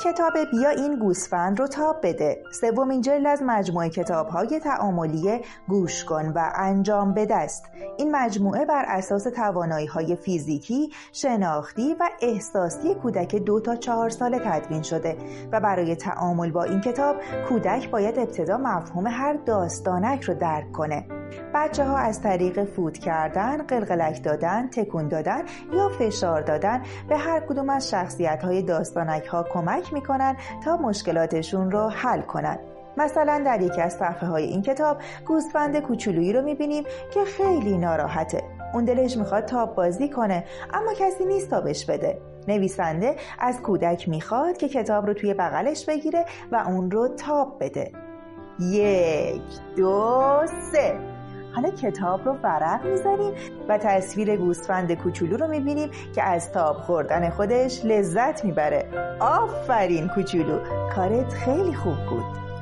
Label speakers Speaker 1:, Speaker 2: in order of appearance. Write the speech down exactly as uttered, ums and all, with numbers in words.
Speaker 1: کتاب بیا این گوسفند رو تاب بده، سومین جلد از مجموعه کتاب‌های تعاملی گوش کن و انجام بده است. این مجموعه بر اساس توانایی‌های فیزیکی، شناختی و احساسی کودک دو تا چهار ساله تدوین شده و برای تعامل با این کتاب کودک باید ابتدا مفهوم هر داستانک رو درک کنه. بچه ها از طریق فوت کردن، قلقلک دادن، تکون دادن یا فشار دادن به هر کدوم از شخصیت های داستانک ها کمک میکنن تا مشکلاتشون رو حل کنن. مثلا در یکی از صفحه های این کتاب گوسفند کوچولویی رو میبینیم که خیلی ناراحته. اون دلش میخواد تاب بازی کنه اما کسی نیست تابش بده. نویسنده از کودک میخواد که کتاب رو توی بغلش بگیره و اون رو تاب بده. یک، دو، سه. حالا کتاب رو ورق میزنیم و تصویر گوسفند کوچولو رو میبینیم که از تاب خوردن خودش لذت میبره. آفرین کوچولو، کارت خیلی خوب بود.